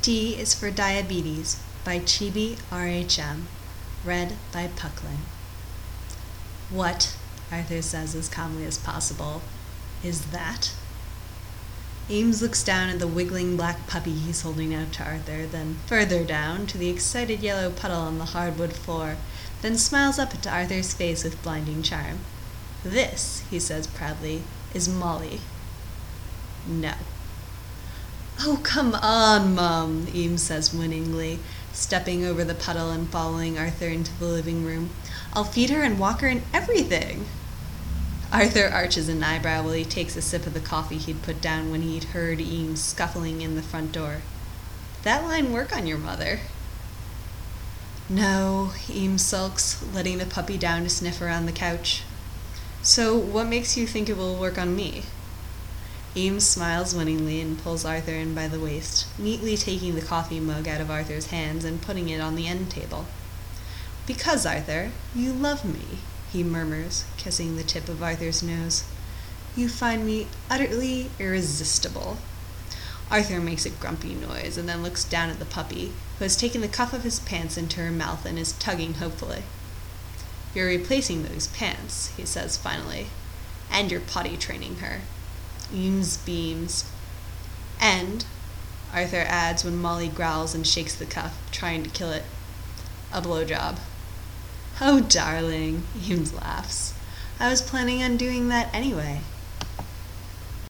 D is for Diabetes by Chibi RHM, read by Puckling. What, Arthur says as calmly as possible, is that? Eames looks down at the wiggling black puppy he's holding out to Arthur, then further down to the excited yellow puddle on the hardwood floor, then smiles up into Arthur's face with blinding charm. This, he says proudly, is Molly. No. Oh, come on, Mum, Eames says winningly, stepping over the puddle and following Arthur into the living room. I'll feed her and walk her and everything. Arthur arches an eyebrow while he takes a sip of the coffee he'd put down when he'd heard Eames scuffling in the front door. Did that line work on your mother? No, Eames sulks, letting the puppy down to sniff around the couch. So what makes you think it will work on me? Eames smiles winningly and pulls Arthur in by the waist, neatly taking the coffee mug out of Arthur's hands and putting it on the end table. Because, Arthur, you love me, he murmurs, kissing the tip of Arthur's nose. You find me utterly irresistible. Arthur makes a grumpy noise and then looks down at the puppy, who has taken the cuff of his pants into her mouth and is tugging hopefully. You're replacing those pants, he says finally, and you're potty training her. Eames beams. And, Arthur adds when Molly growls and shakes the cuff, trying to kill it, a blowjob. Oh, darling, Eames laughs. I was planning on doing that anyway.